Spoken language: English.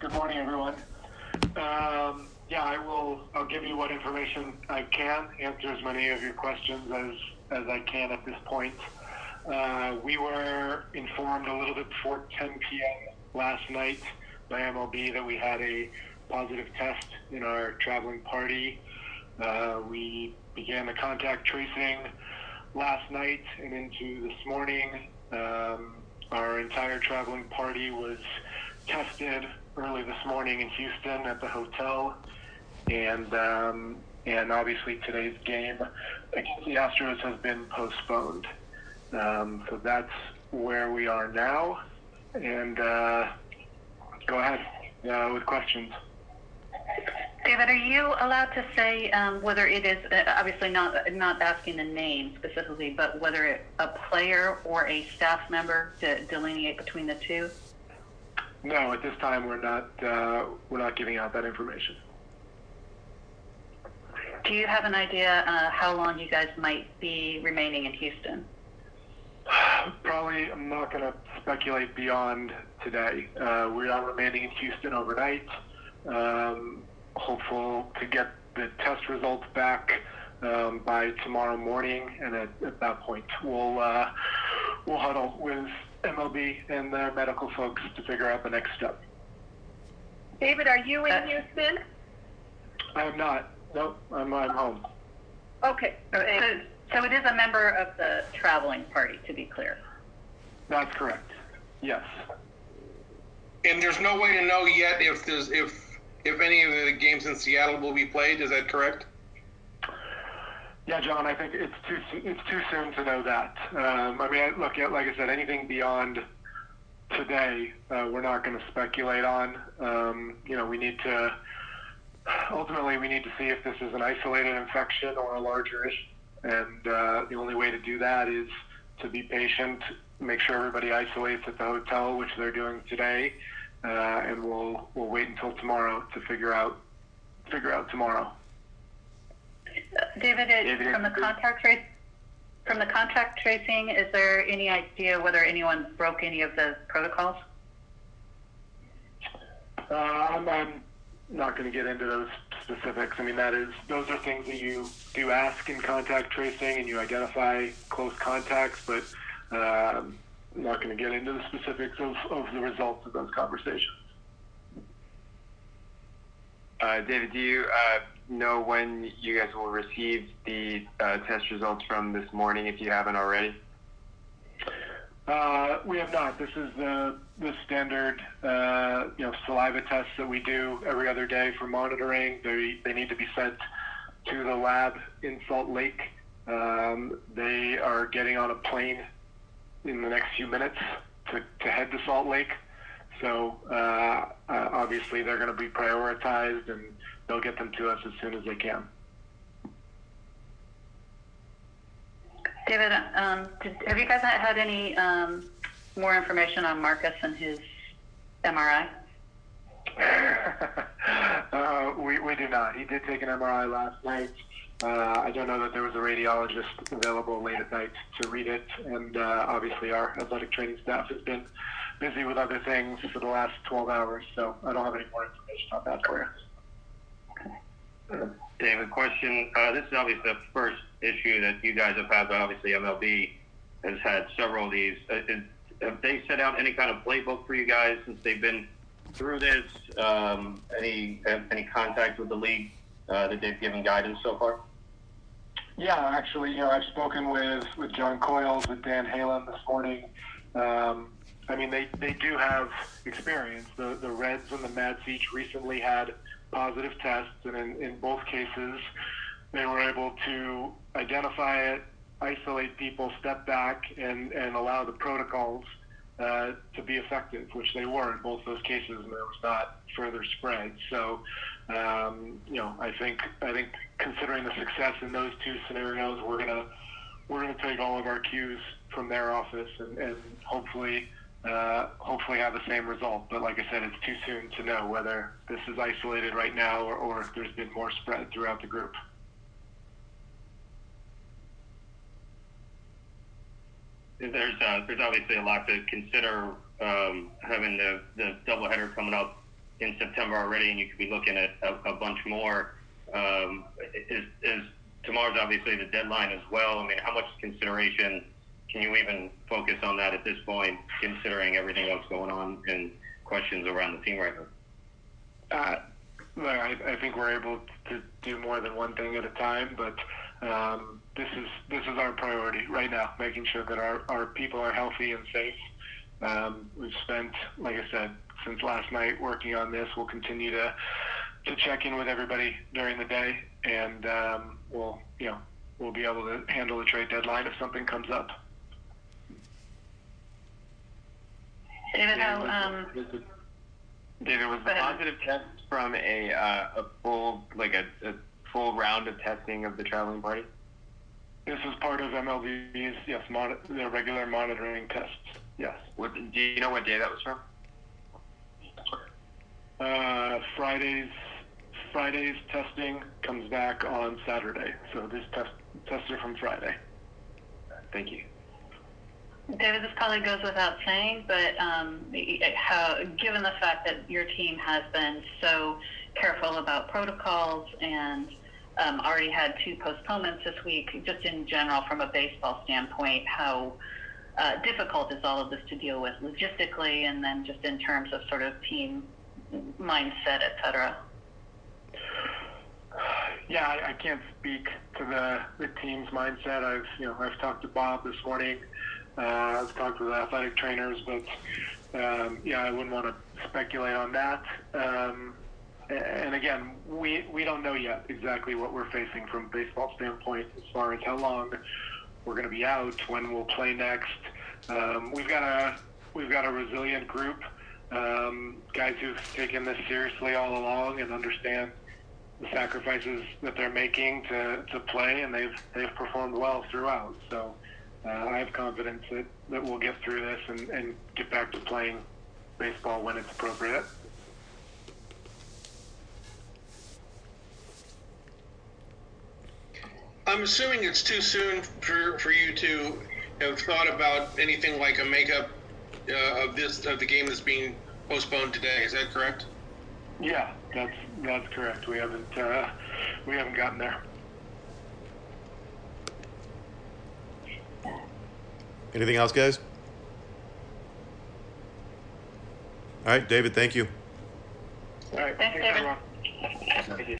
Good morning, everyone. Yeah, I'll give you what information I can, answer as many of your questions as I can at this point. We were informed a little bit before 10 p.m. last night by MLB that we had a positive test in our traveling party. We began the contact tracing last night and into this morning. Our entire traveling party was tested early this morning in Houston at the hotel, and obviously today's game against the Astros has been postponed. So that's where we are now, and go ahead with questions. David, are you allowed to say whether it is, obviously not asking the name specifically, but whether a player or a staff member to delineate between the two? No, at this time we're not giving out that information. Do you have an idea how long you guys might be remaining in Houston? Probably, I'm not going to speculate beyond today. We are remaining in Houston overnight. Hopeful to get the test results back by tomorrow morning, and at that point we'll huddle with MLB and their medical folks to figure out the next step. David, are you in Houston? I am not. Nope, I'm home. Okay. So it is a member of the traveling party, to be clear. That's correct. Yes. And there's no way to know yet if any of the games in Seattle will be played. Is that correct? Yeah, John, I think it's too soon to know that. I mean, look, like I said, anything beyond today, we're not going to speculate on. We need to see if this is an isolated infection or a larger issue. And the only way to do that is to be patient, make sure everybody isolates at the hotel, which they're doing today, and we'll wait until tomorrow to figure out tomorrow. David, from the contact tracing, is there any idea whether anyone broke any of the protocols? I'm not going to get into those specifics. I mean, those are things that you do ask in contact tracing, and you identify close contacts, but I'm not going to get into the specifics of the results of those conversations. David, do you know when you guys will receive the test results from this morning, if you haven't already? We have not. This is the standard saliva tests that we do every other day for monitoring. They need to be sent to the lab in Salt Lake. They are getting on a plane in the next few minutes to head to Salt Lake. So obviously they're going to be prioritized, and they'll get them to us as soon as they can. David, have you guys had any more information on Marcus and his MRI? We do not. He did take an MRI last night. I don't know that there was a radiologist available late at night to read it, and obviously our athletic training staff has been busy with other things for the last 12 hours, so I don't have any more information on that for you. Okay. David, question. This is obviously the first issue that you guys have had, but obviously MLB has had several of these. Have they set out any kind of playbook for you guys since they've been through this? Any contact with the league that they've given guidance so far? Yeah, actually, I've spoken with John Coyles, with Dan Halen this morning. I mean, they do have experience. The Reds and the Mets each recently had positive tests, and in both cases, they were able to identify it, isolate people, step back, and allow the protocols to be effective, which they were in both those cases, and there was not further spread. So, I think considering the success in those two scenarios, we're gonna take all of our cues from their office and hopefully have the same result. But like I said, it's too soon to know whether this is isolated right now or if there's been more spread throughout the group. There's obviously a lot to consider, having the doubleheader coming up in September already, and you could be looking at a bunch more. Is tomorrow's obviously the deadline as well? I mean, how much consideration can you even focus on that at this point, considering everything else going on and questions around the team right now? I think we're able to do more than one thing at a time, but this is our priority right now, making sure that our people are healthy and safe. We've spent, like I said, since last night working on this. We'll continue to check in with everybody during the day, and we'll be able to handle the trade deadline if something comes up. David, David, was the positive test from a full round of testing of the traveling party? This is part of MLB's their regular monitoring tests. Yes. Do you know what day that was from? Friday's testing comes back on Saturday, so this tests are from Friday. Thank you. David, this probably goes without saying, but given the fact that your team has been so careful about protocols and already had 2 postponements this week, just in general from a baseball standpoint, how difficult is all of this to deal with logistically, and then just in terms of sort of team mindset, et cetera? Yeah, I can't speak to the team's mindset. I've talked to Bob this morning. I've talked with athletic trainers, but I wouldn't want to speculate on that. And again, we don't know yet exactly what we're facing from a baseball standpoint as far as how long we're going to be out, when we'll play next. We've got a resilient group, guys who've taken this seriously all along and understand the sacrifices that they're making to play, and they've performed well throughout. So I have confidence that we'll get through this and get back to playing baseball when it's appropriate. I'm assuming it's too soon for you to have thought about anything like a makeup of the game that's being postponed today. Is that correct? Yeah, that's correct. We haven't gotten there. Anything else, guys? All right, David, thank you. All right. Thanks, David. everyone.